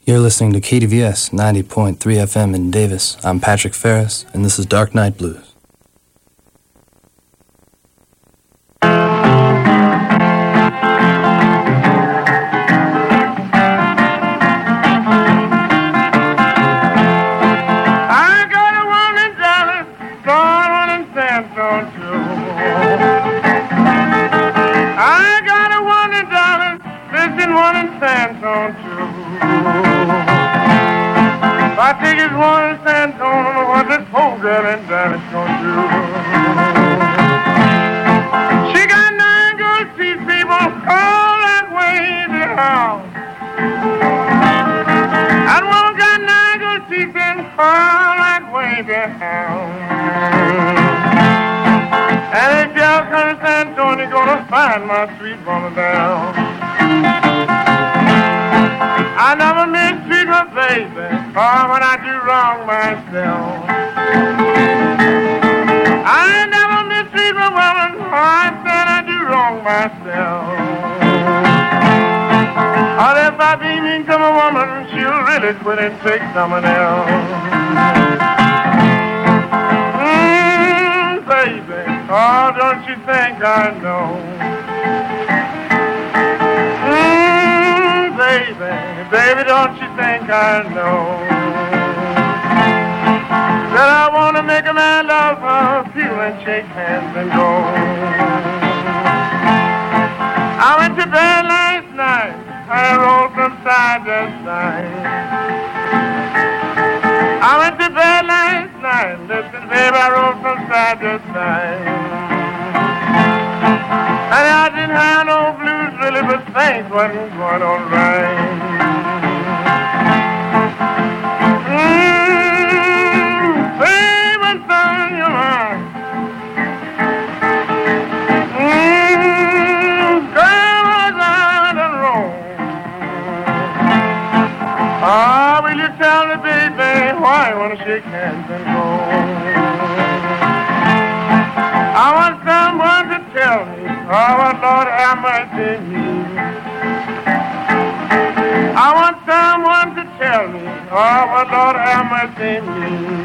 You're listening to KDVS 90.3 FM in Davis. I'm Patrick Ferris, and this is Dark Night Blues. I think it's one in San Antonio, what this poor girl in Dallas gonna do. She got 9 good teeth, people, all that way to the house. That one got 9 good teeth and all that way to the house. And if y'all come to San Antonio, you're gonna find my sweet woman down. I never mistreat my baby, or when I do wrong myself. I never mistreat my woman, or I said I do wrong myself. Or if I be mean to my woman, she'll really quit and take someone else. Baby, oh, don't you think I know? Baby, don't you think I know that I want to make a man love her, feel and shake hands and go. I went to bed last night, I rolled from side to side. I went to bed last night, listen, baby, I rolled from side to side. And I didn't have no blues really, but things wasn't going on right. Baby, turn your mind. Girl, I got it wrong. Ah, will you tell me, baby, why you want to shake hands and go? I want someone to tell me, oh, Lord, have mercy on me. I want someone to tell me, oh, Lord, have mercy on me.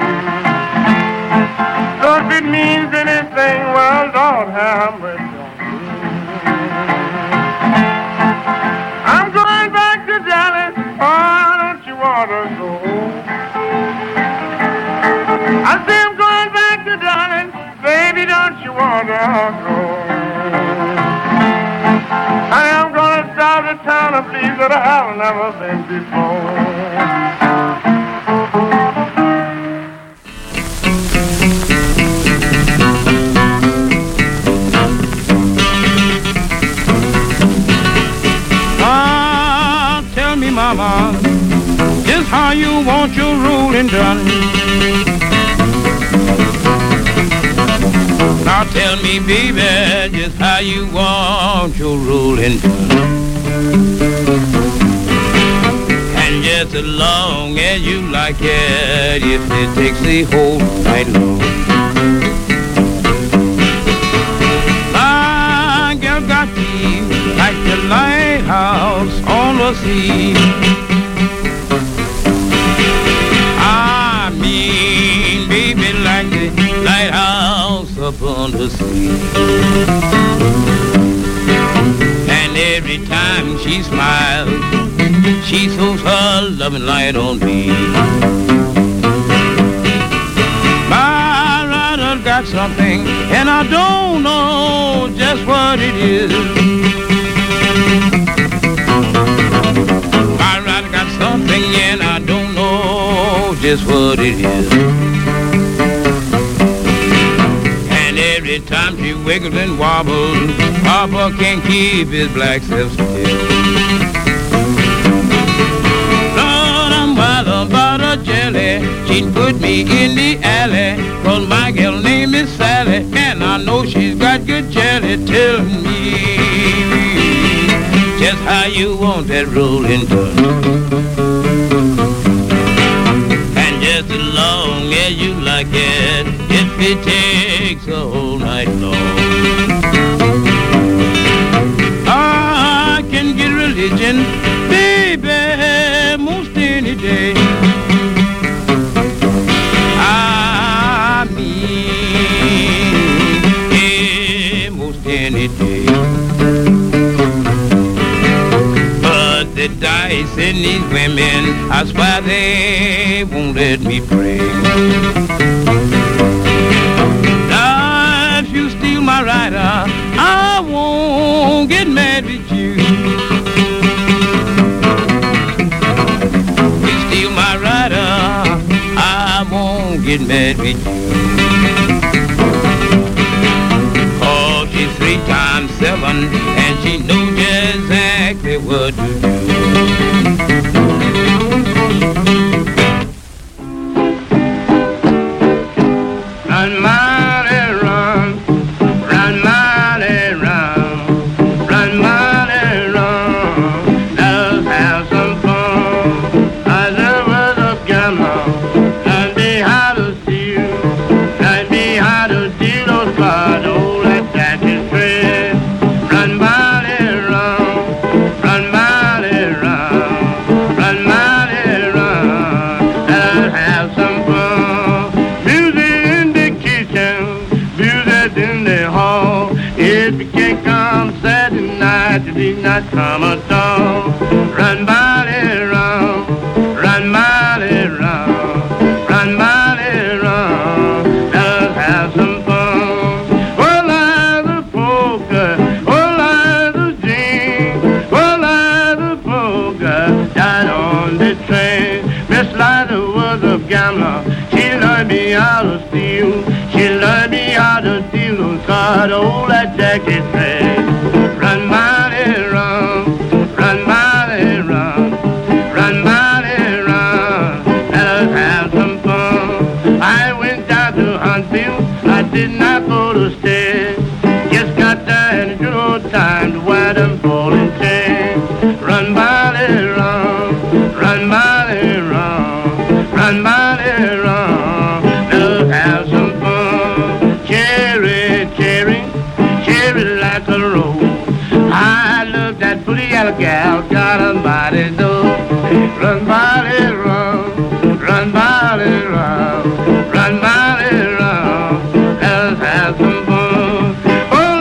So if it means anything, well, Lord, have mercy on me. I'm going back to Dallas, oh, don't you want to go? I say I'm going back to Dallas, baby, don't you want to go? I am going to start a town of blues that I have never been before. Ah, tell me, mama, just how you want your ruling done. Now tell me, baby, just how you want your ruling done. And just as long as you like it, if it takes the whole night long. My girl got me like the lighthouse on the sea. I mean, baby, like the lighthouse upon the sea. And every time she smiles, she throws her loving light on me. My rider got something, and I don't know just what it is. My rider got something, and I don't know just what it is. Every time she wiggles and wobbles, Papa can't keep his black self still. Lord, I'm wild about a jelly. She'd put me in the alley, 'cause my girl name is Sally, and I know she's got good jelly. Tell me just how you want that rolling done. And just as long as you like it, if it takes a whole night long. I can get religion, baby, vice in these women. I swear they won't let me pray. Now, if you steal my rider, I won't get mad with you. You steal my rider, I won't get mad with you. 'Cause she's 3 times 7 and she knows exactly what to do. Run, mighty, run, run, mighty, run, run, mighty, run. Let us have some fun. I never was a gambler. Learn me how to steal. Learn me how to steal those cards. Oh, that Jack is trade. Run, mighty, run, run, mighty, run, run, mighty, run. Let us have some fun. Music in the kitchen, music in the hall. If you can't come Saturday night, you need not come at all. Run, mighty, run, run, mighty, run, run, mighty, run. Let us have some fun. Oh, like the poker, oh, like the gin, oh, like the poker, died on the train. Miss Liza was a gambler. She learned me how to steal. She learned me how to steal those cards. Oh, that Jackie trade. Run, mighty, run, run, mighty, run, run, mighty, run. Let us have some fun. I went down to Huntsville. I did not go to stay. Just got there in good old time to wear them bowling chains. Run, mighty, run, run, mighty, run, run, mighty, run. Let us have some fun. Cherry, cherry, cherry like a rose. I love that pretty yellow gal, got a mighty nose. Run, mighty, run, run, mighty, run, run, mighty, run. Let us have some fun. Oh,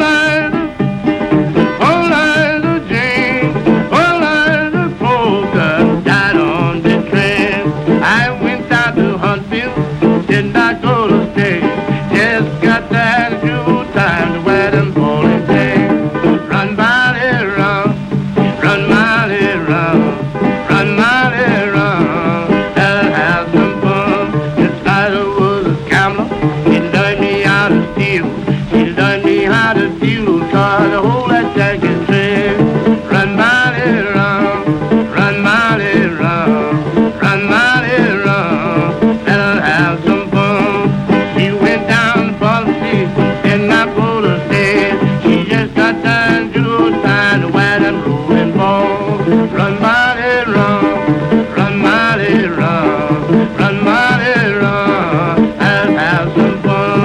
like the gin, oh, like the poker, died on the train. I went down to Huntsville, did not go to stay. Just got that good time to wear them bowling chains. Run, mighty, run, run, mighty, run, run, mighty, run. Let us have some fun. This Liza was a gambler. She learned me how to steal. She learned me how to steal those cards. The whole that Jackie trade. Run, mighty, run, run, mighty, run, run, mighty, run. Let us have some fun. She went down for the sea, did not go to stay. She just got done good time to wear them rolling balls. Run, mighty, run, run, mighty, run, run, mighty, run. Let us have some fun.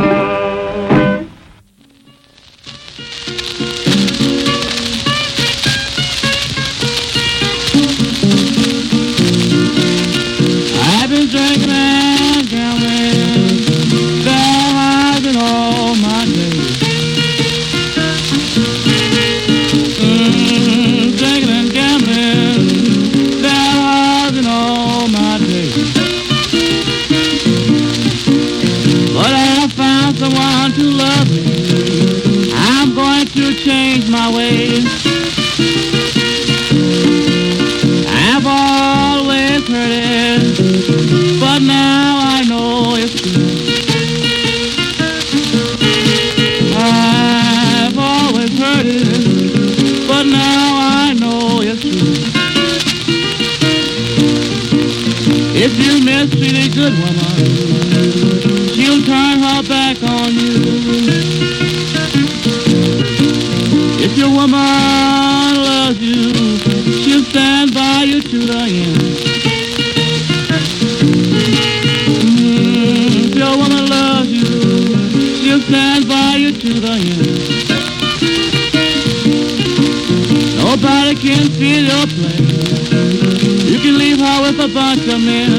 I've been drinking and gambling, driving all my days. Drinking and gambling, driving all my days. But I have found someone to love me. I'm going to change my ways. I've always heard it, but now I know it's true. I've always heard it, but now I know it's true. If you mistreat a good woman, she'll turn her back on you. If your woman loves you, she'll stand by you to the end. If your woman loves you, she'll stand by you to the end. Nobody can feel your play. You can leave her with a bunch of men.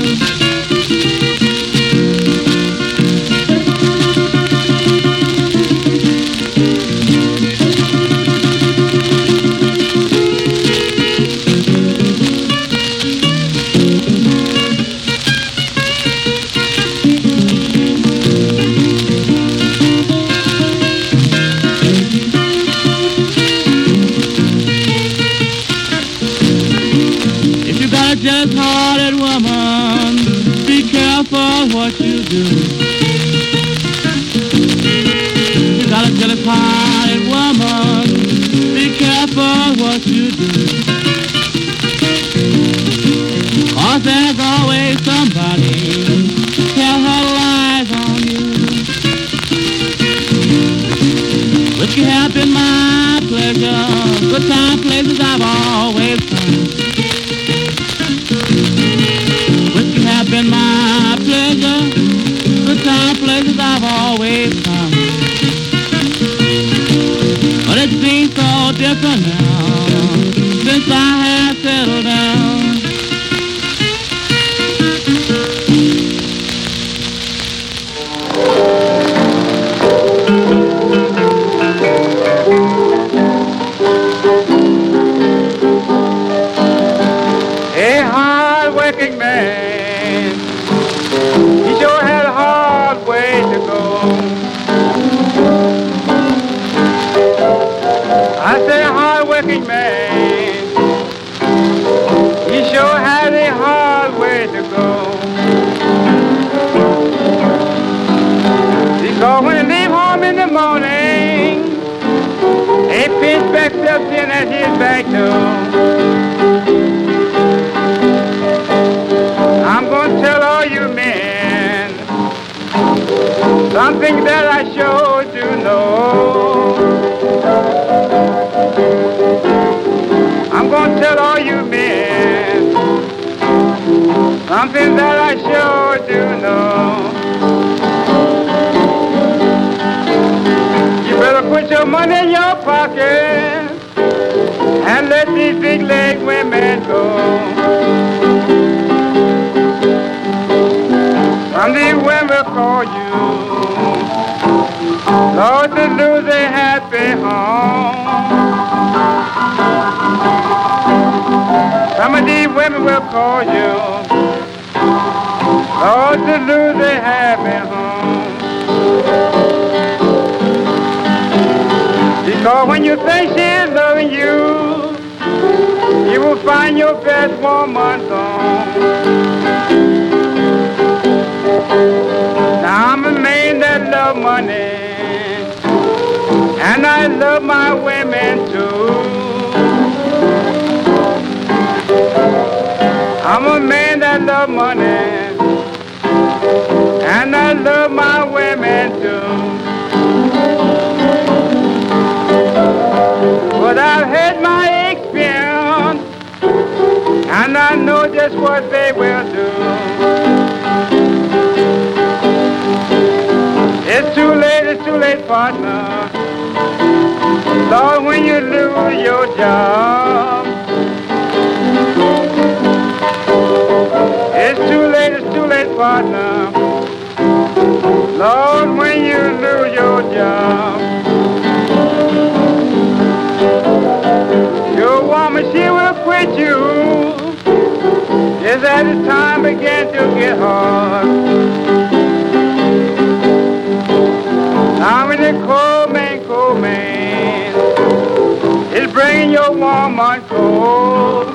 a jealous-hearted woman, be careful what you do. You got a jealous-hearted woman, be careful what you do. 'Cause there's always somebody tell her lies on you. Whiskey have been my pleasure, good time places I've always found. Whiskey have been my pleasure, good time places I've always found. But it seems so different now since I have settled down. A hard-working man, he sure had a hard way to go. I say a hard-working man, he sure had a hard way to go. Because when he leave home in the morning, a pinchback steps in at his back door. I'm gonna tell all you men something that I sure do know. I'm gonna tell all you men something that I sure do know. You better put your money in your pocket and let these big leg women go. Some of these women call you, Lord, to lose a happy home. Some of these women will call you, Lord, to lose a happy home. Because when you think she's loving you, you will find your best woman gone. Now I'm a man that love money, and I love my women too. I'm a man that love money, and I love my women too. But I've had my experience, and I know just what they will do. It's too late, partner. Lord, when you lose your job. It's too late, partner. Lord, when you lose your job. Your woman, she will quit you just as the time began to get hard. Now when the cold man is bringing your woman cold.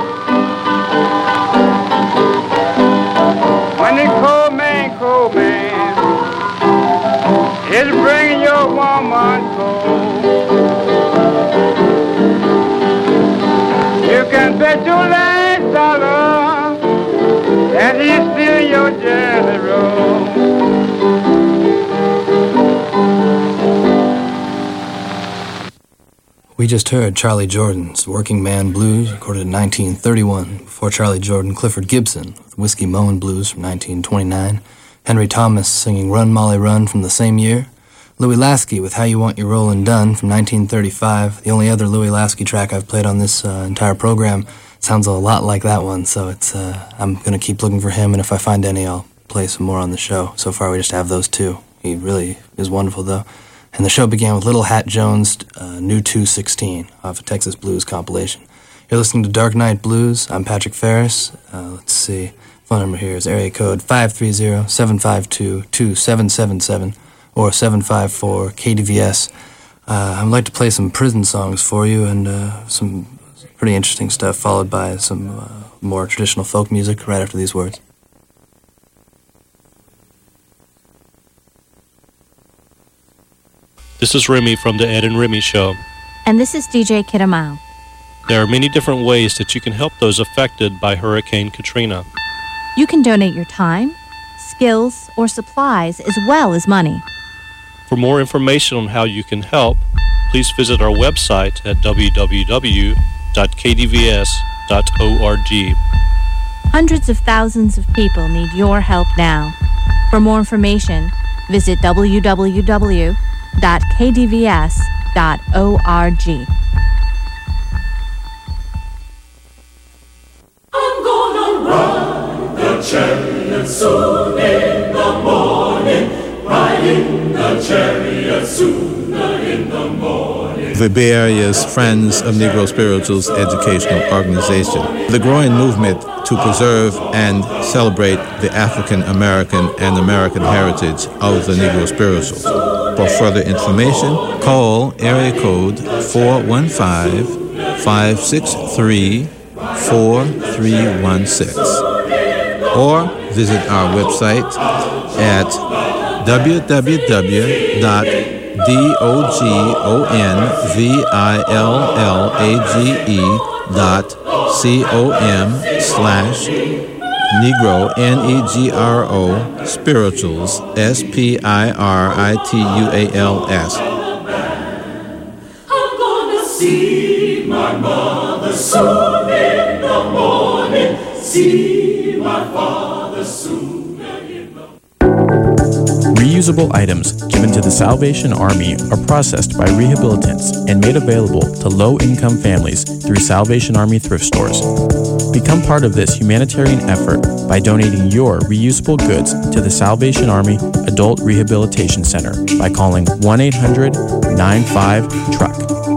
When the cold man is bringing your woman cold. You can bet your last dollar that he's still your jelly roll. We just heard Charlie Jordan's Working Man Blues, recorded in 1931. Before Charlie Jordan, Clifford Gibson with Whiskey Moan Blues from 1929. Henry Thomas singing Run Molly Run from the same year. Louis Lasky with How You Want Your Rollin' Done from 1935. The only other Louis Lasky track I've played on this entire program sounds a lot like that one, so it's I'm going to keep looking for him, and if I find any, I'll play some more on the show. So far, we just have those two. He really is wonderful, though. And the show began with Little Hat Jones' New 216 off a Texas Blues compilation. You're listening to Dark Night Blues. I'm Patrick Ferris. Let's see. Phone number here is area code 530-752-2777 or 754-KDVS. I'd like to play some prison songs for you and some pretty interesting stuff, followed by some more traditional folk music right after these words. This is Remy from the Ed and Remy Show. And this is DJ Kidamau. There are many different ways that you can help those affected by Hurricane Katrina. You can donate your time, skills, or supplies as well as money. For more information on how you can help, please visit our website at www.kdvs.org. Hundreds of thousands of people need your help now. For more information, visit www.kdvs.org. I'm gonna ride the chariot soon in the morning, riding the chariot sooner in the morning. The Bay Area's Friends of Negro Spirituals educational organization. The growing movement to preserve and celebrate the African American and American heritage of the Negro Spirituals. For further information, call area code 415-563-4316 or visit our website at www.dogonlage.com/Negro, Negro, Spirituals, Spirituals. I'm gonna see my mother soon in the morning, see my father soon in the Reusable items given to the Salvation Army are processed by rehabilitants and made available to low-income families through Salvation Army thrift stores. Become part of this humanitarian effort by donating your reusable goods to the Salvation Army Adult Rehabilitation Center by calling 1-800-95-TRUCK.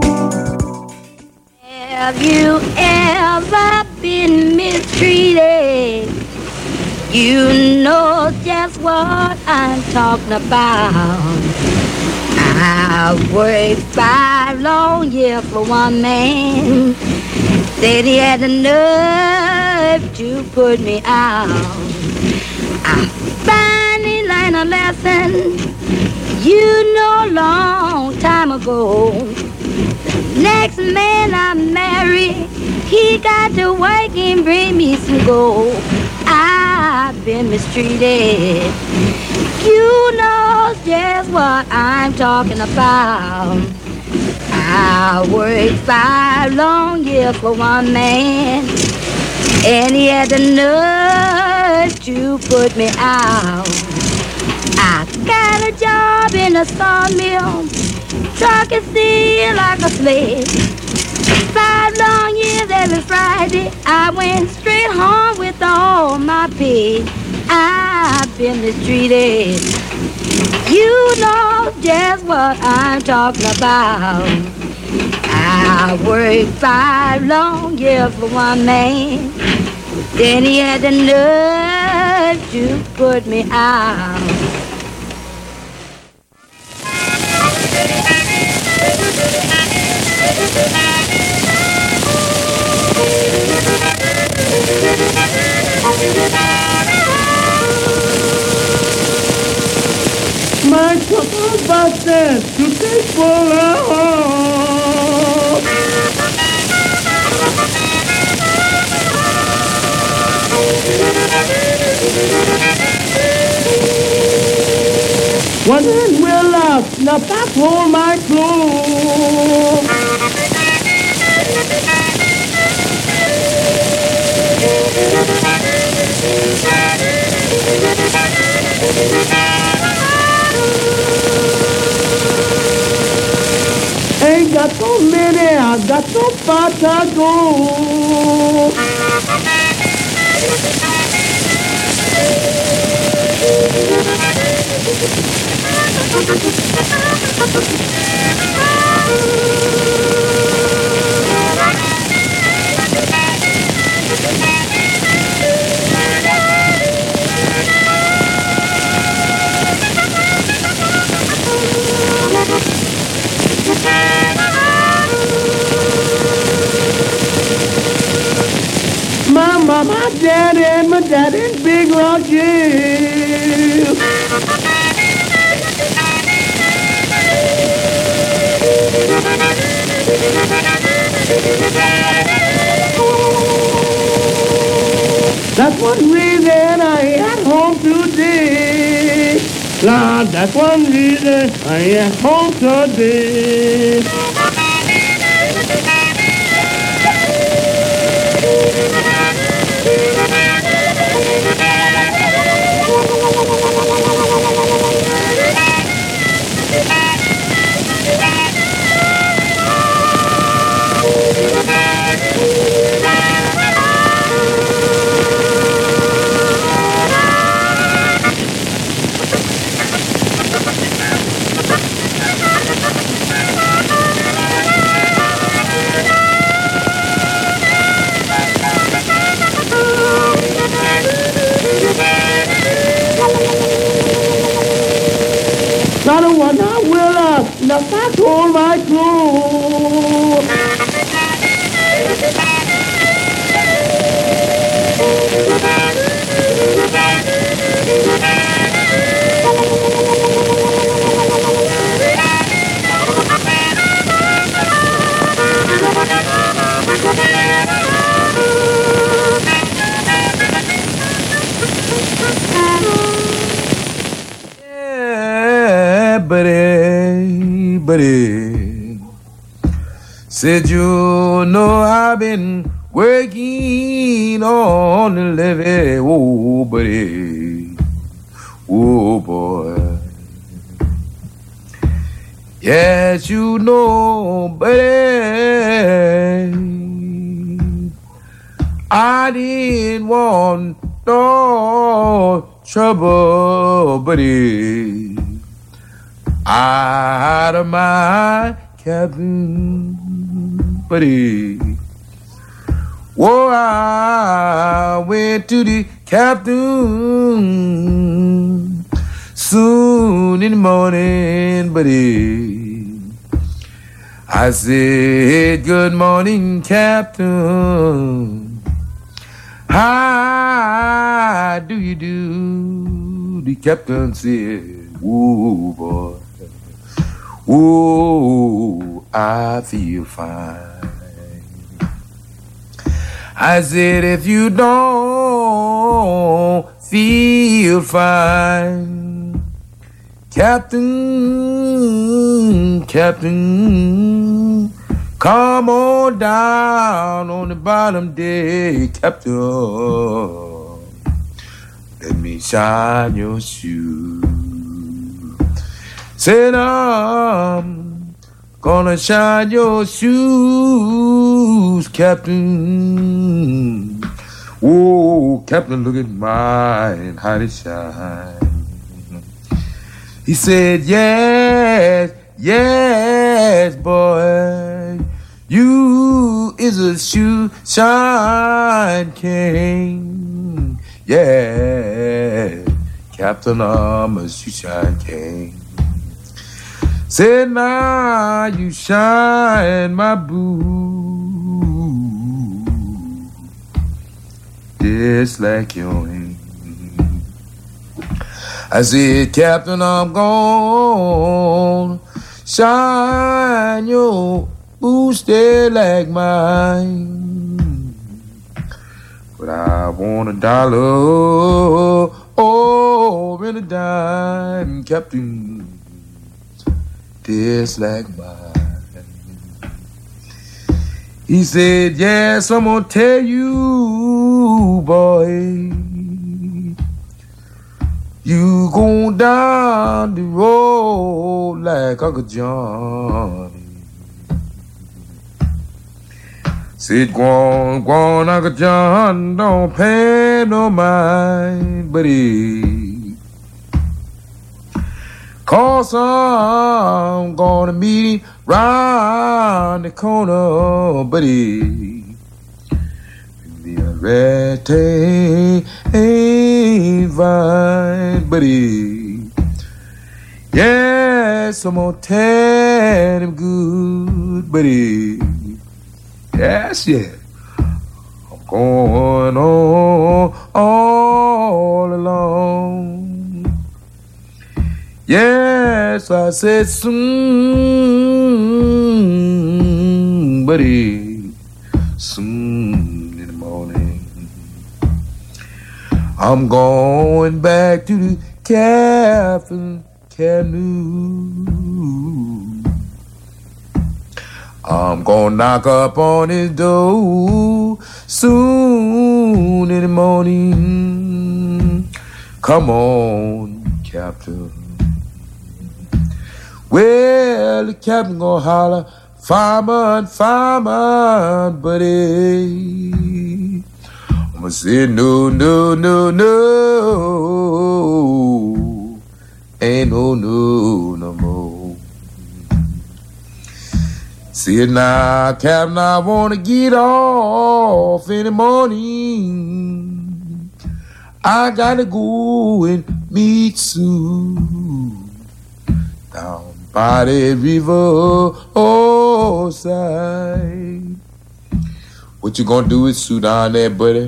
Have you ever been mistreated? You know just what I'm talking about. I worked 5 long years for one man. Said he had the nerve to put me out. I finally learned a lesson, you know, long time ago. The next man I marry, he got to work and bring me some gold. I've been mistreated. You know just what I'm talking about. I worked 5 long years for one man, and he had the nerve to put me out. I got a job in a sawmill, trucking steel like a slave. 5 long years every Friday, I went straight home with all my pay. I've been mistreated. You know just what I'm talking about. I worked 5 long years for one man, then he had the nerve to put me out. My trouble busted to take full out. One hand will up, now back hold my clothes. Ain't got so many, I got so far to go. Mama in my daddy's big rock jail. That's one reason I ain't at home today. Lord, that's one reason I ain't at home today. Not the one I will not back all my clothes. Buddy, said you know I've been working on the levee, oh buddy, oh boy. Yes, you know, buddy, I didn't want no trouble, buddy. Out of my cabin, buddy. Oh, I went to the captain soon in the morning, buddy. I said, good morning, Captain. How do you do? The captain said, whoa, boy. Ooh, I feel fine. I said, if you don't feel fine, Captain, come on down on the bottom deck, Captain. Let me shine your shoes. Said I'm gonna shine your shoes, Captain. Oh, Captain, look at mine, how they shine. He said, yes, boy, you is a shoe shine king. Yeah, Captain, I'm a shoe shine king. Said now you shine my boo, just like your hand. I said, Captain, I'm gonna shine your boots there like mine. But I want $1, oh, and a dime, Captain, just like mine. He said, yes, I'm gonna tell you, boy, you go down the road like Uncle Johnny. Said, go on, Uncle John, don't pay no mind, buddy. 'Cause I'm gonna meet him round the corner, buddy. The red ain't fine, buddy. Yes, I'm gonna tell him good, buddy. Yes, yeah. I'm going on all along. Yes, I said soon, buddy, soon in the morning. I'm going back to the Captain Canoe. I'm gonna knock up on his door soon in the morning. Come on, Captain. Well, the captain gonna holler, fireman, fireman, buddy. I'm gonna say no, no, no, no. Ain't no, no, no more. See it now, Captain, I wanna get off in the morning. I gotta go and meet Sue down by the river side. What you gonna do with Sue down there, buddy?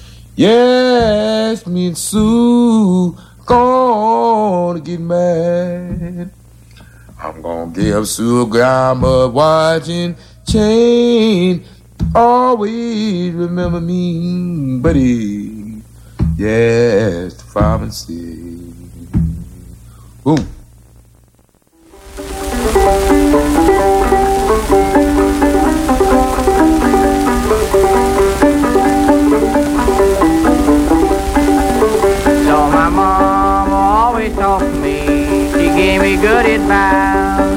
Yes, me and Sue gonna get mad. I'm gonna give Sue a grandma watch and chain. Always remember me, buddy. Yes, the fireman said. Boom. So my mom always taught me, she gave me good advice.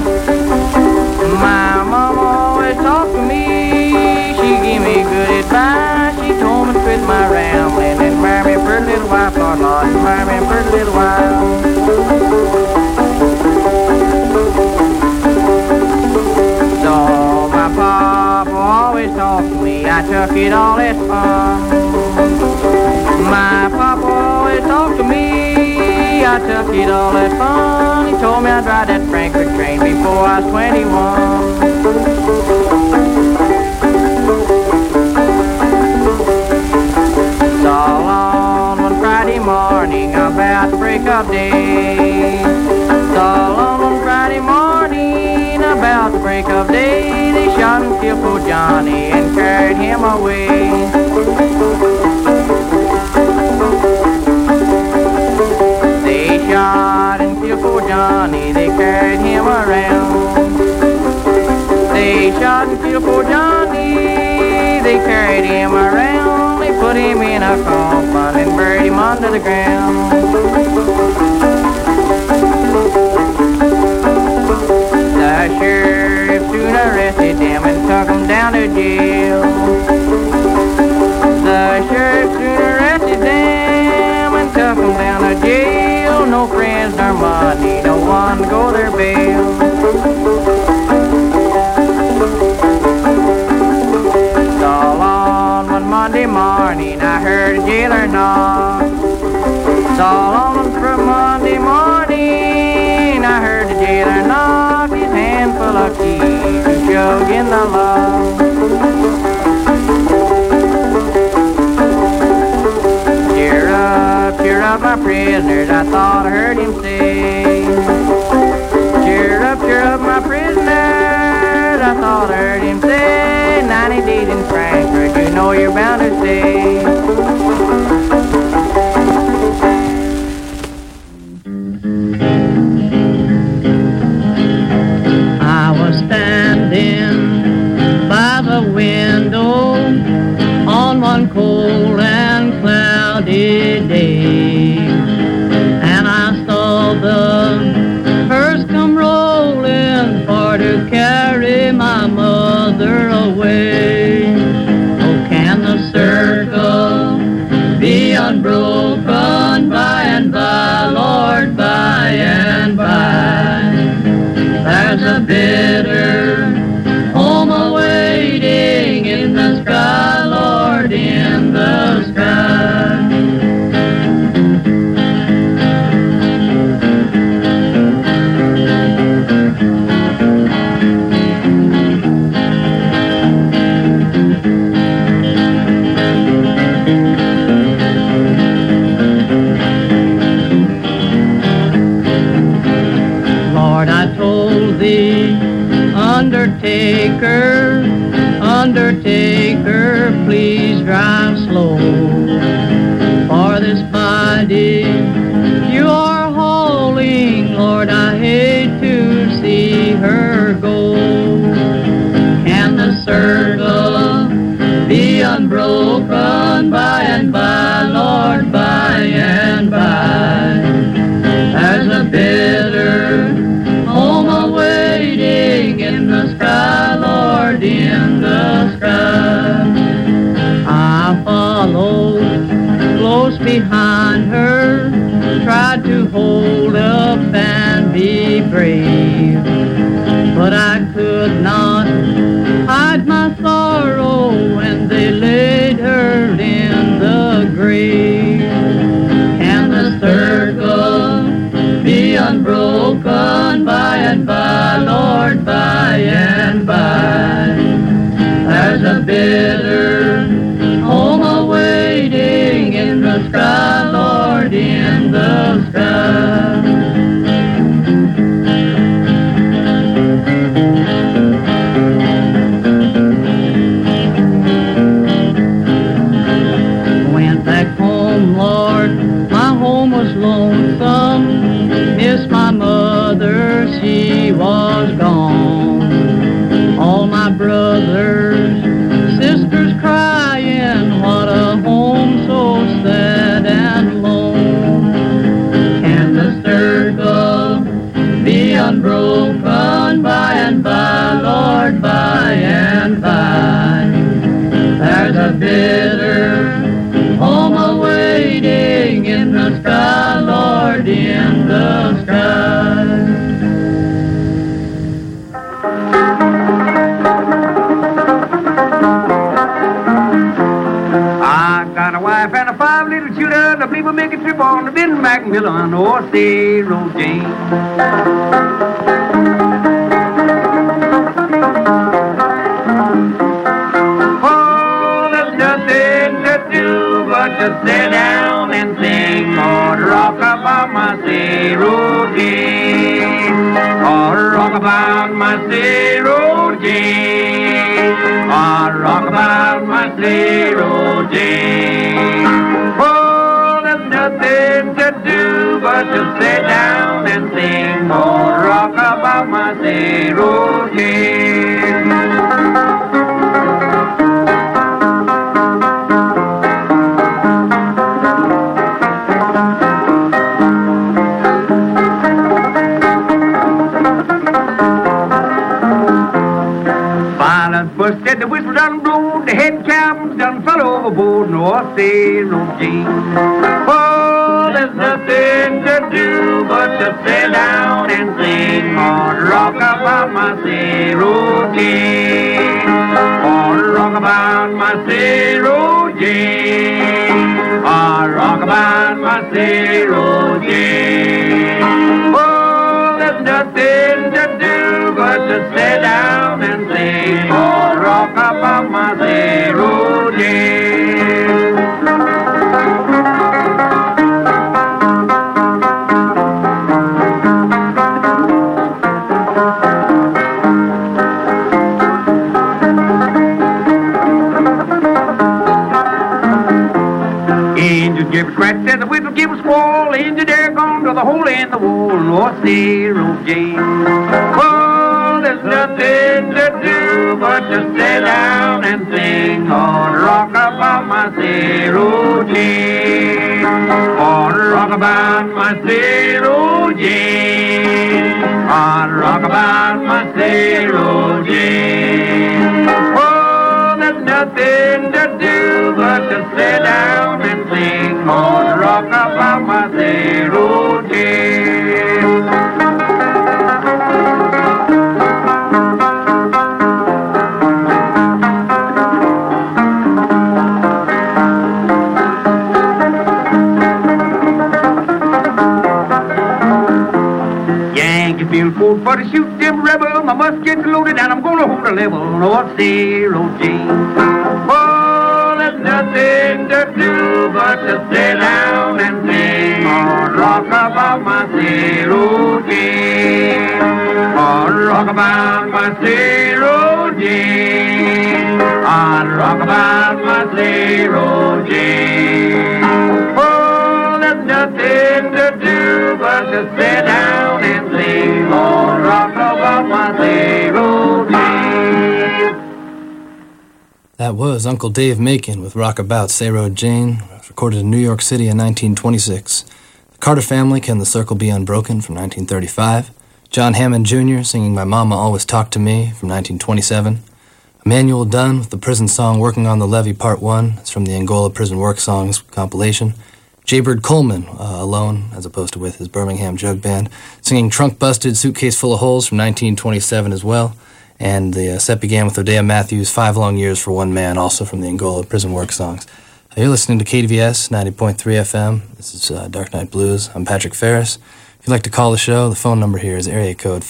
My mom always talked to me, she gave me good advice. She told me to quit my rambling and marry me for a little while, Lord, Lord, and marry me for a little while. So my papa always taught me, I took it all as fun. My papa always talked to me, I took it all as fun. He told me I'd ride that Frankfurt train before I was 21. So on one Friday morning about the break of day. So on one Friday morning about the break of day, they shot and killed poor Johnny and carried him away. They shot and killed poor Johnny, they carried him around. They shot and killed poor Johnny, they carried him around. They put him in a coffin and buried him under the ground. The sheriff soon arrested them and took him down to jail. The sheriff soon arrested them and took him down to jail. No friends nor money, no one to go their bail. So on one Monday morning I heard a jailer knock. So on from Monday morning I heard the jailer knock. His hand full of keys to jug in the lock. Cheer up, my prisoners, I thought I heard him say. Cheer up, my prisoners, I thought I heard him say. 90 days in Frankfurt, you know you're bound to stay. I was standing by the window on one cold and cloudy day, and I saw the hearse come rolling for to carry my mother away. Oh, can the circle be unbroken by and by, Lord, by and by? There's a bitter home awaiting in the sky, Lord, in the sky. undertaker, undertaker, please drive slow. For this body you are hauling, Lord, I hate to see her go. Can the circle be unbroken by and by, Lord, by and by? There's a bitter home awaiting in the sky, Lord, in the sky. I followed close behind her, tried to hold up and be brave, but I could not hide my sorrow when they laid her in the grave. Can the circle be unbroken by and by, Lord, by and by? There's a bitter home awaiting in the sky, Lord, in the sky. Went back home, Lord, my home was lonesome. Missed my mother, she was gone. All my brothers, sisters crying, what a home so sad and lone. Can the circle be unbroken by and by, Lord, by and by? There's a bitter home awaiting in the sky, Lord, in the sky. I got a wife and a 5 little children. I believe we'll make a trip on the Ben Macmillan or Sarah Jane. Oh, there's nothing to do but to sit down and sing or rock about my Sarah Jane. Or rock about my Sarah Jane. Or rock about my Sarah Jane. Oh, there's nothing to do but to sit down and sing or rock about my Sarah Jane. Said the whistle done blown, the head cabin done fell overboard, North Sarah Jane. Oh, there's nothing to do but to sit down and sing or rock about my Sarah Jane. Or rock about my Sarah Jane. Or rock about my Sarah Jane. Oh, there's nothing to do but to sit down and sing or rock about my Sarah Jane. Angel give a scratch and the whistle give a squall. Angel there gone to the hole in the wall, North Sarah Jane. Oh, there's nothing to do but to sit down and sing or rock about my Sarah Jane. Or rock about my Sarah Jane. Or rock about my Sarah Jane. Oh, there's nothing to do but to sit down and sing or rock about my Sarah Jane. Feel cold for to shoot them rebel. My musket's loaded and I'm gonna hold a level. North Sarah Jane. Oh, there's nothing to do but to sit down and sing or rock about my Sarah Jane. Or rock about my Sarah on Rockabouts my zero Jane. Oh, there's nothing to do but to sit down and sing on Rockabouts my zero Jane. That was Uncle Dave Macon with Rockabout Say-Ro Jane, recorded in New York City in 1926. The Carter Family, Can the Circle Be Unbroken, from 1935. John Hammond Jr. singing My Mama Always Talked to Me, from 1927. Emmanuel Dunn with the prison song Working on the Levee Part 1. It's from the Angola Prison Work Songs compilation. Jaybird Coleman, alone, as opposed to with his Birmingham Jug Band, singing Trunk Busted, Suitcase Full of Holes, from 1927 as well. And the set began with Odeya Matthews' 5 Long Years for One Man, also from the Angola Prison Work Songs. You're listening to KDVS 90.3 FM. This is Dark Night Blues. I'm Patrick Ferris. If you'd like to call the show, the phone number here is area code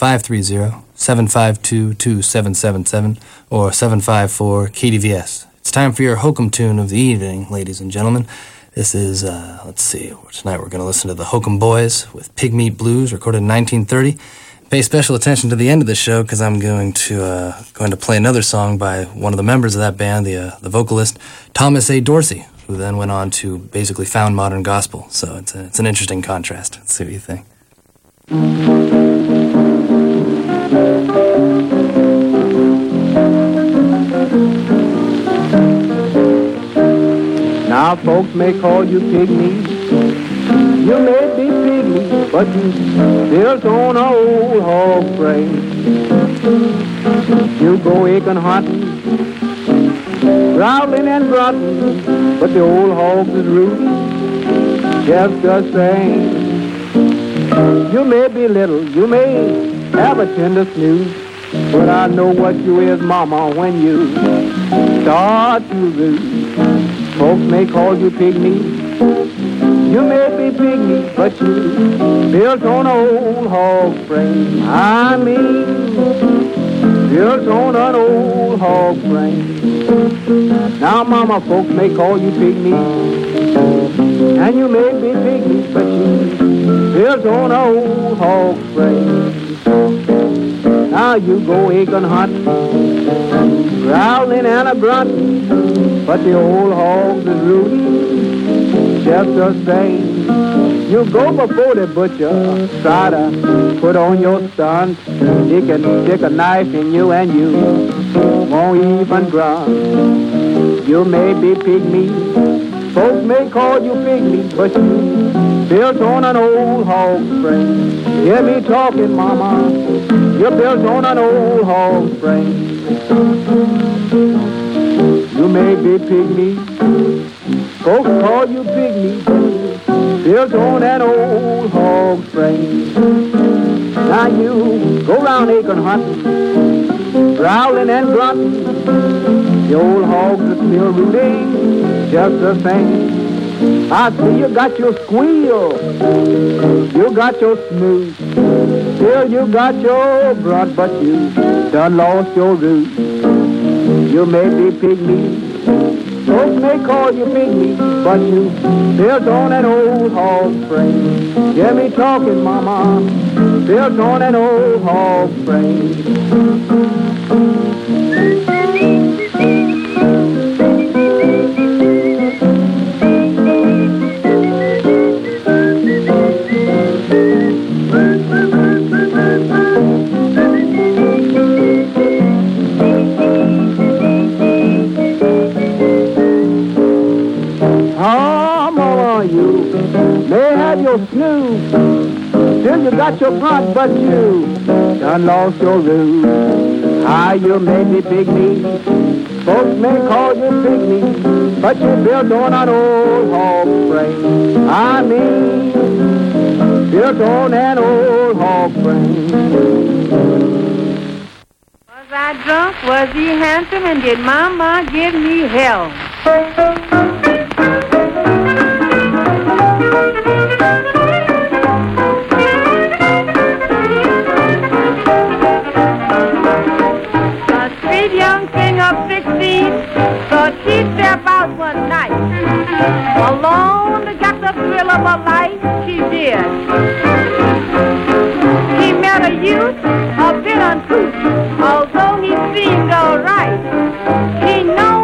530-752-2777 or 754-KDVS. It's time for your hokum tune of the evening, ladies and gentlemen. This is, let's see, tonight we're going to listen to the Hokum Boys with Pig Meat Blues, recorded in 1930. Pay special attention to the end of the show because I'm going to play another song by one of the members of that band, the vocalist Thomas A. Dorsey, who then went on to basically found modern gospel. So it's an interesting contrast. Let's see what you think. Now folks may call you pygmy, you may be pygmy, but you built on an old hog frame. You go acre hunting, growling and grunting, but the old hogs is rooting just the same. You may be little, you may have a tender snooze, but I know what you is, mama, when you start to lose. Folks may call you pygmy, you may be pygmy, but you built on an old hog frame. I mean, built on an old hog frame. Now, mama, folks may call you pygmy, and you may be pygmy, but you built on an old hog frame. Now you go acre hunting, growling and a grunting, but the old hogs is rooting just the same. You go before the butcher, try to put on your stunt. He can stick a knife in you and you won't even grunt. You may be pygmy, folks may call you pygmy, but you built on an old hog frame. Hear me talking, mama, you're built on an old hog frame. You may be pygmy, folks call you pygmy, built on an old hog frame. Now you go round acre hunting, growling and grunting, the old hogs are still rooting just the same. I see you got your squeal, you got your snooze, still you got your grunt, but you done lost your root. You may be pygmy, folks may call you pygmy, but you built on an old hog frame. Hear me talking, mama, built on an old hog frame. Your snooze, still you got your grunt, but you done lost your root. Ah, you may be pygmy, folks may call you pygmy, but you built on an old hog frame. I mean, built on an old hog frame. Was I drunk? Was he handsome? And did mama give me hell? Thought she'd step out one night, alone to get the thrill of a life. She did. He met a youth, a bit uncouth, although he seemed all right. He knows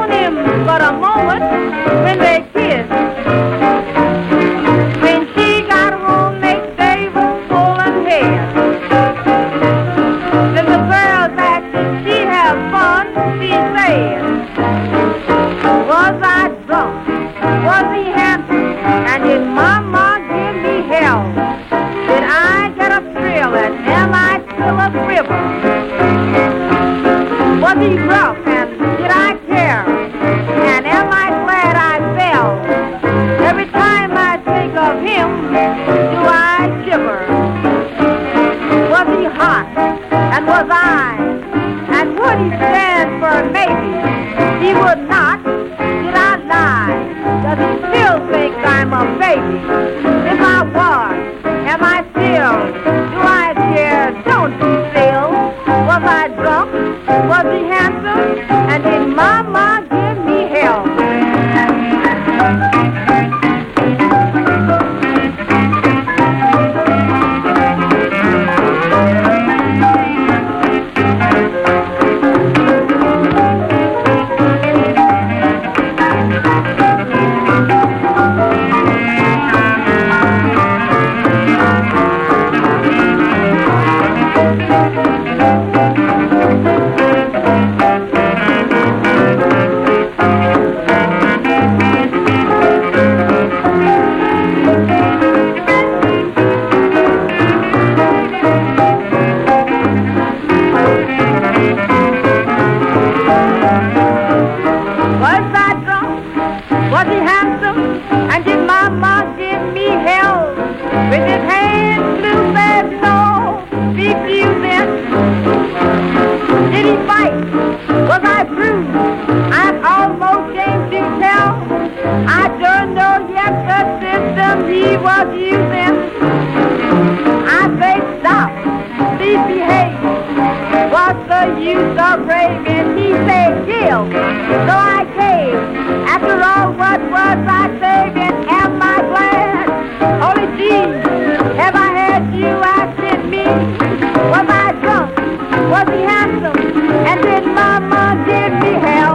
was using, I say stop, please behave. What's the use of raving? He said give, so I gave. After all, what was I saving? Am I glad? Holy Jesus, have I had you asking me? Was I drunk? Was he handsome? And did Mama give me hell?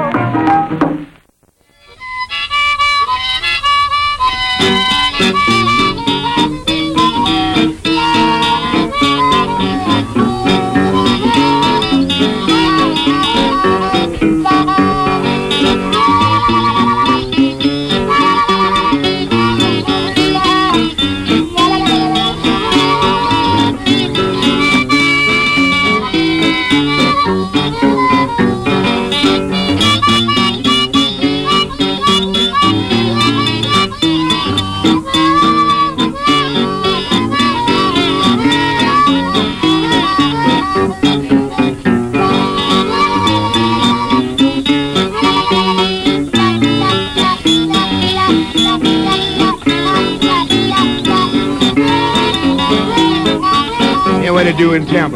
What to do in Tampa.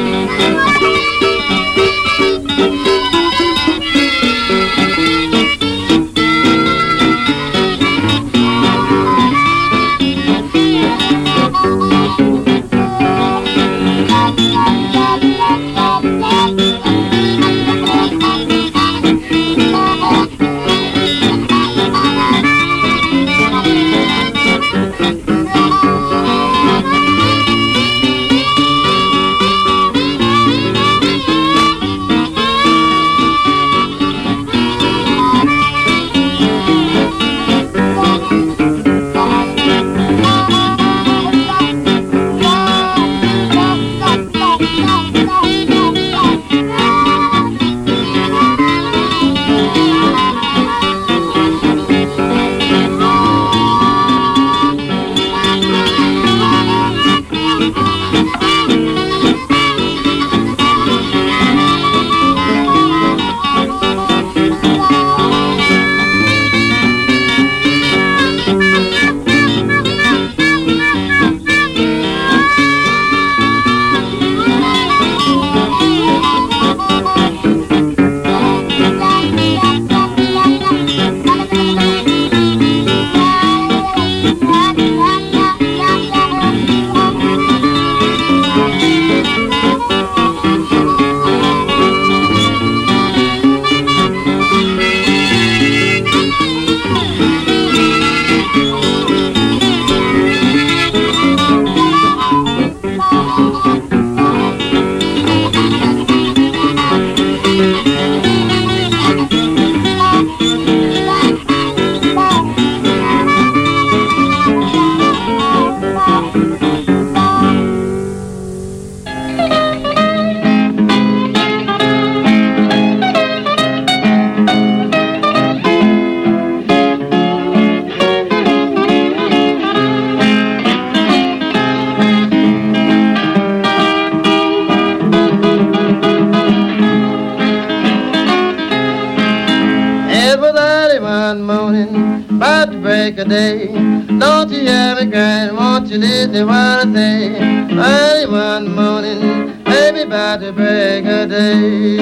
break of day. Don't you hear me crying? Won't you listen to what I say? Early one morning, baby, about to break of day.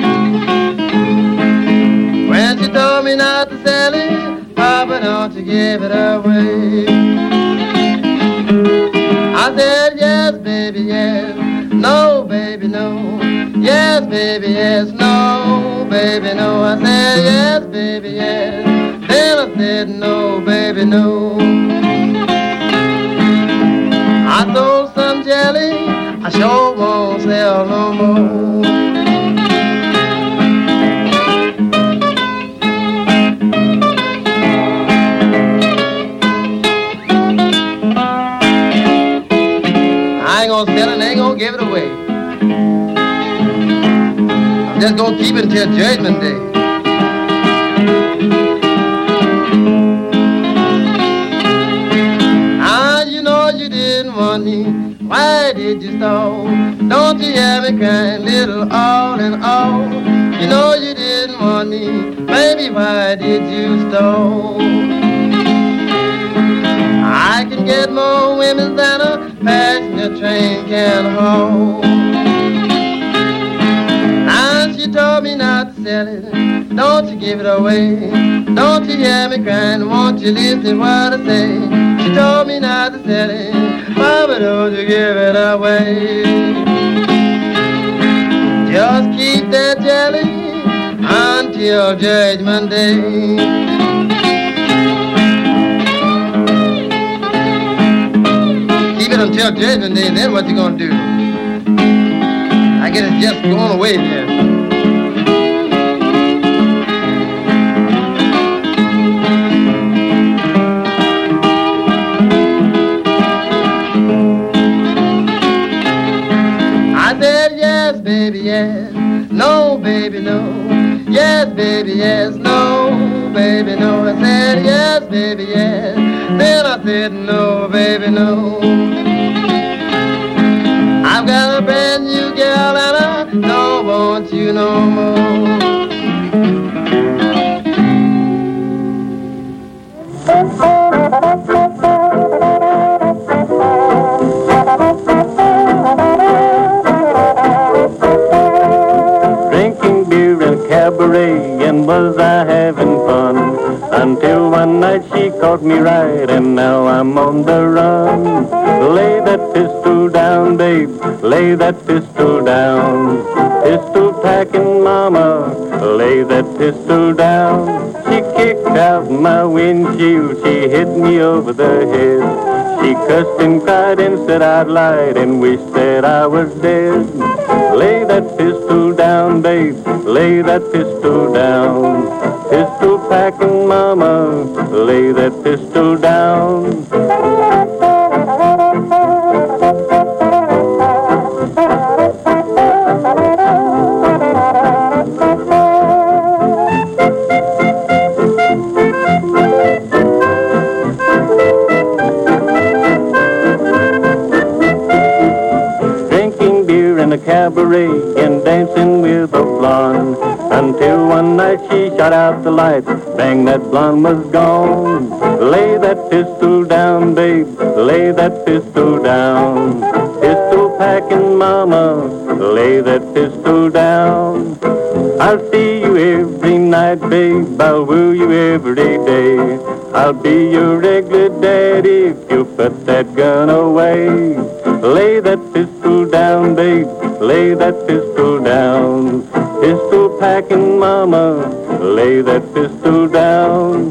When she told me not to sell it, Papa, don't you give it away. I said, yes, baby, yes. No, baby, no. Yes, baby, yes. No, baby, no. I said, yes, baby, yes. Then I said, no, baby, no. I sold some jelly. I sure won't sell no more. I ain't gonna sell it and ain't gonna give it away. I'm just gonna keep it until Judgment Day. Ah, you know you didn't want me. Why did you stall? Don't you hear me crying, little all in all? You know you didn't want me. Baby, why did you stall? I can get get more women than a passenger train can haul. Now she told me not to sell it, don't you give it away. Don't you hear me crying, won't you listen to what I say. She told me not to sell it, Mama, don't you give it away. Just keep that jelly until Judgment Day. Keep it until Judgment Day, and then what you gonna do? I guess it's just going away here. I said yes, baby, yes. No, baby, no. Yes, baby, yes. No, baby, no. I said yes, baby, yes. Then I said no, baby, no. I've got a brand new girl and I don't want you no more. Drinking beer in a cabaret, and was I having fun? Until one night she caught me right, and now I'm on the run. Lay that pistol down, babe, lay that pistol down. Pistol packing mama, lay that pistol down. She kicked out my windshield, she hit me over the head. She cussed and cried and said I'd lied and wished that I was dead. Lay that pistol down, babe, lay that pistol down. Pistol packing mama, lay that pistol down. Drinking beer in a cabaret and dancing with a blonde, until one night she shot out the lights, bang, that blonde was gone. Lay that pistol down, babe, lay that pistol down. Pistol packing mama, lay that pistol down. I'll see you every night, babe, I'll woo you every day. I'll be your regular daddy if you put that gun away. Lay that pistol down, babe, lay that pistol down. Pistol packing mama, lay that pistol down.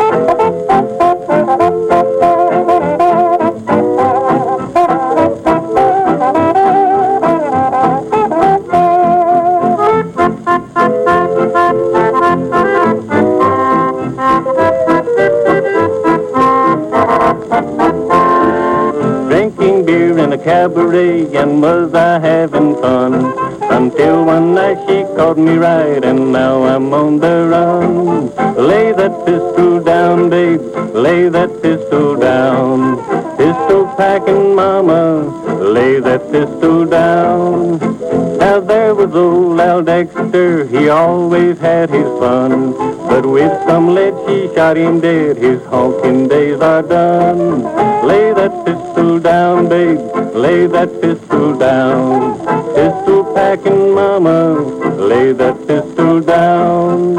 Drinking beer in a cabaret, and was I having fun? Until one night she caught me right, and now I'm on the run. Lay that pistol down, babe, lay that pistol down. Pistol packing mama, lay that pistol down. Now there was old Al Dexter, he always had his fun, but with some lead she shot him dead, his honking days are done. Lay that pistol down, babe, lay that pistol down. Pistol packing mama, lay that pistol down.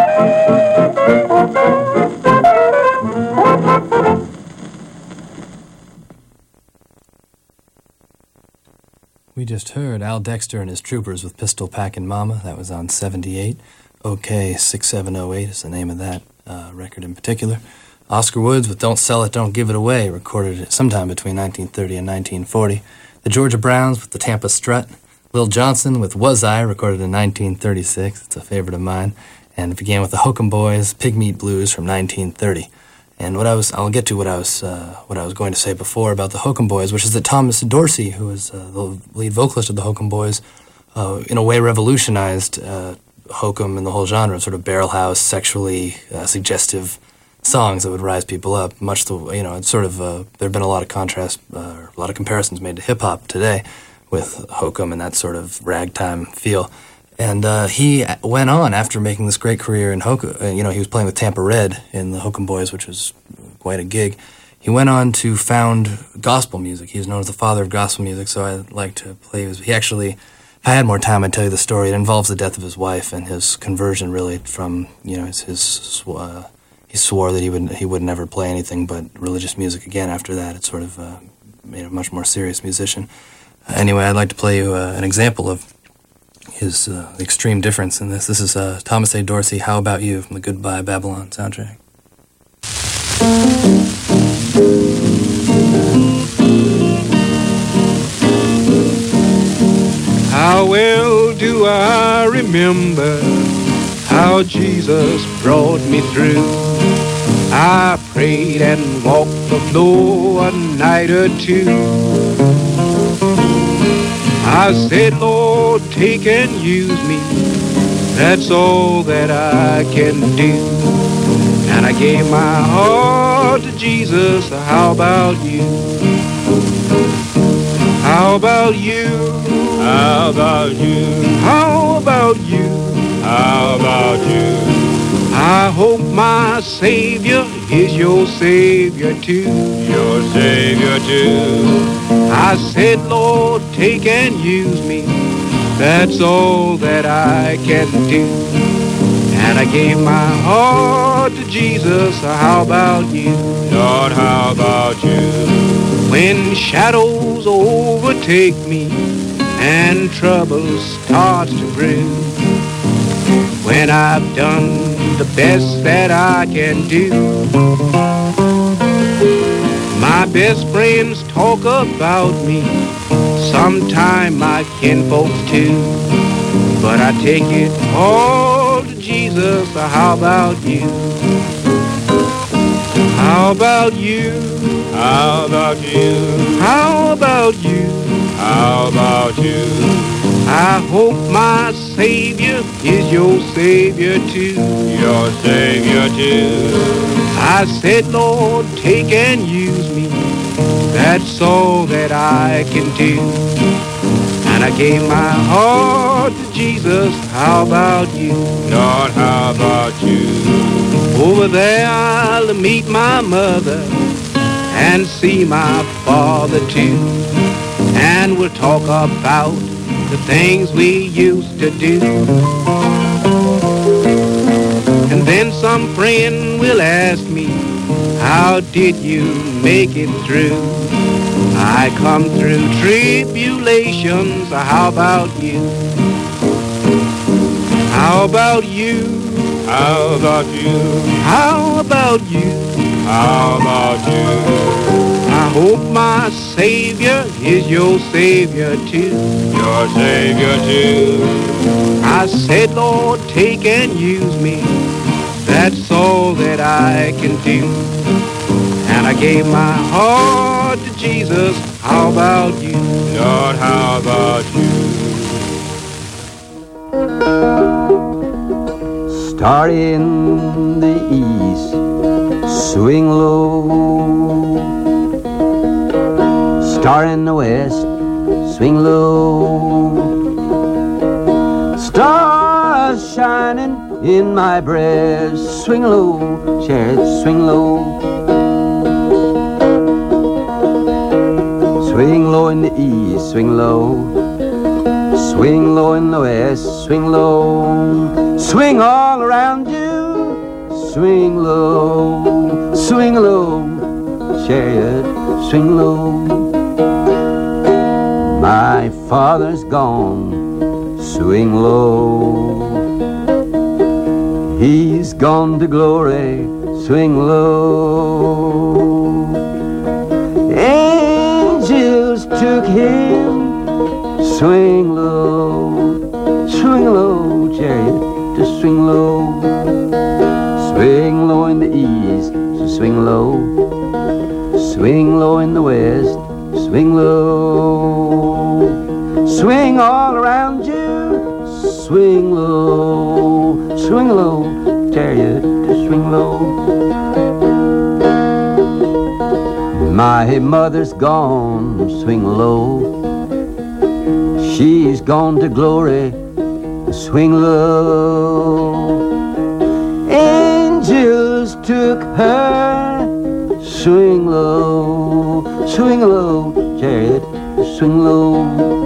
We just heard Al Dexter and his Troopers with Pistol Packin' Mama. That was on 78. OK 6708 is the name of that record in particular. Oscar Woods with Don't Sell It, Don't Give It Away, recorded sometime between 1930 and 1940. The Georgia Browns with the Tampa Strut. Lil Johnson with Was I, recorded in 1936. It's a favorite of mine. And it began with the Hokum Boys, Pigmeat Blues from 1930. And I'll get to what I was going to say before about the Hokum Boys, which is that Thomas Dorsey, who was the lead vocalist of the Hokum Boys, in a way revolutionized Hokum and the whole genre of sort of barrel house, sexually suggestive songs that would rise people up. Much the it's sort of there have been a lot of contrast, a lot of comparisons made to hip hop today with Hokum and that sort of ragtime feel. And he went on after making this great career in Hokum. He was playing with Tampa Red in the Hokum Boys, which was quite a gig. He went on to found gospel music. He was known as the father of gospel music, so I'd like to play his. He actually, if I had more time, I'd tell you the story. It involves the death of his wife and his conversion, really, from, you know, he swore that he would never play anything but religious music again after that. It sort of made him a much more serious musician. Anyway, I'd like to play you an example of his extreme difference in this. This is Thomas A. Dorsey, How About You, from the Goodbye Babylon soundtrack. How well do I remember how Jesus brought me through. I prayed and walked the floor a night or two. I said, Lord, take and use me. That's all that I can do. And I gave my heart to Jesus. How about you? How about you? How about you? How about you? How about you? I hope my Savior is your Savior too. Your Savior too. I said, Lord, take and use me. That's all that I can do. And I gave my heart to Jesus. How about you? Lord, how about you? When shadows overtake me and trouble starts to brew, when I've done the best that I can do, my best friends talk about me, sometime my kinfolks too, but I take it all to Jesus. How about you? How about you? How about you? How about you? How about you? I hope my Savior is your Savior too. Your Savior too. I said, Lord, take and use me. That's all that I can do. And I gave my heart to Jesus. How about you? Lord, how about you? Over there I'll meet my mother and see my father too. And we'll talk about the things we used to do. And then some friend will ask me, how did you make it through? I come through tribulations. How about you? How about you? How about you? How about you? How about you? I hope my Savior is your Savior too. Your Savior too. I said, Lord, take and use me. That's all that I can do. And I gave my heart to Jesus. How about you? Lord, how about you? Star in the east, swing low. Star in the west, swing low. Stars shining in my breast, swing low, chariot, swing low. Swing low in the east, swing low. Swing low in the west, swing low. Swing all around you, swing low. Swing low, chariot, swing low. My father's gone, swing low. He's gone to glory, swing low. Angels took him, swing low, chariot, to swing low. Swing low in the east, so swing low. Swing low in the west, swing low. Swing all around you, swing low, chariot, to swing low. My mother's gone, swing low. She's gone to glory, swing low. Angels took her, swing low, chariot, swing low.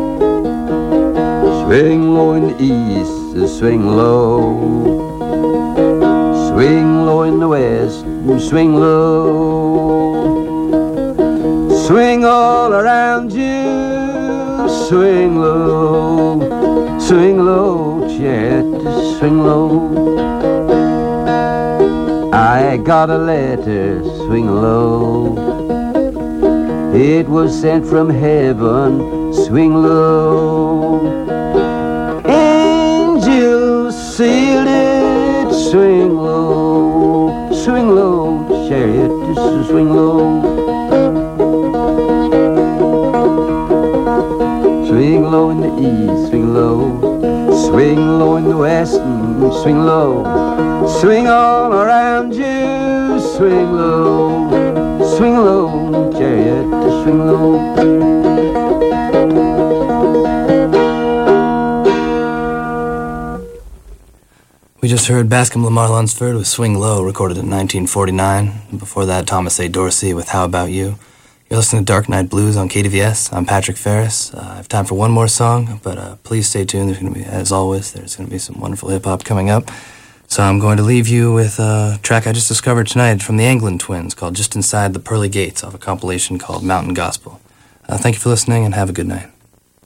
Swing low in the east, swing low. Swing low in the west, swing low. Swing all around you, swing low, chariot, swing low. I got a letter, swing low. It was sent from heaven, swing low. Angels sealed it, swing low, chariot, swing low. Swing low in the east, swing low in the west, swing low. Swing all around you, swing low, chariot, swing low. We just heard Bascom Lamar Lunsford with Swing Low, recorded in 1949. Before that, Thomas A. Dorsey with How About You. You're listening to Dark Night Blues on KDVS. I'm Patrick Ferris. I have time for one more song, but please stay tuned. There's going to be, as always, there's going to be some wonderful hip-hop coming up. So I'm going to leave you with a track I just discovered tonight from the Anglin Twins called Just Inside the Pearly Gates off a compilation called Mountain Gospel. Thank you for listening and have a good night.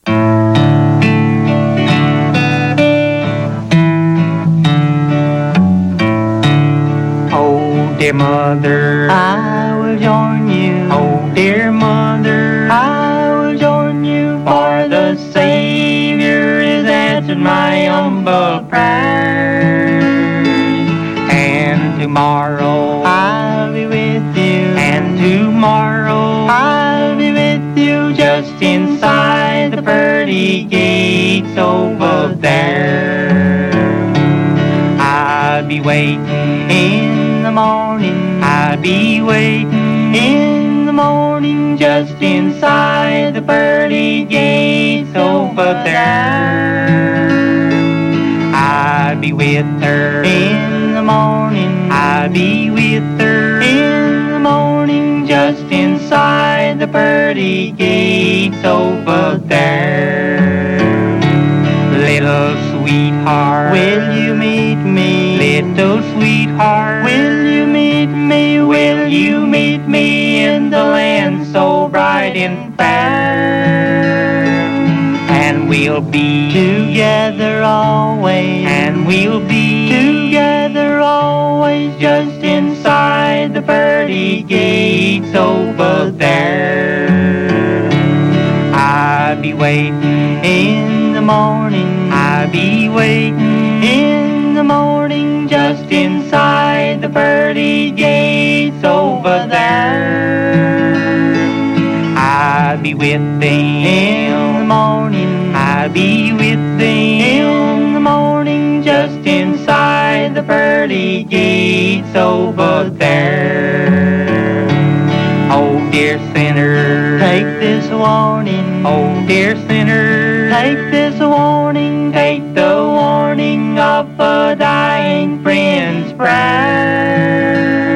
Oh, dear mother, I will join you. Oh, dear mother, I will join you. For the Savior is answered my humble prayer. And tomorrow I'll be with you. And tomorrow I'll be with you. Just inside the pearly gates over there. I'll be waiting in the morning. I'll be waiting in the morning. Just inside the pearly gates over there. I'll be with her in the morning. I'll be with her in the morning. Just inside the pearly gates over there. Little sweetheart, will you meet me? Little sweetheart, will you meet me? Will you meet me in the land so bright and fair? And we'll be together always. And we'll be together always. Just inside the pearly gates over there. I'll be waiting in the morning. I'll be waiting in the morning. Just inside the pearly gates over there. I'll be with thee in the morning. I'll be with thee in the morning. Just inside the pearly gates over there. Oh, dear sinner, take this warning. Oh, dear sinner, take this warning. Take the warning of a dying friend's prayer.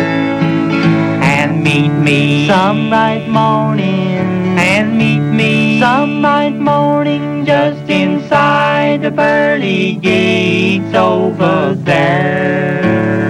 And meet me some bright morning. And meet me some bright morning. Just inside the pearly gates over there.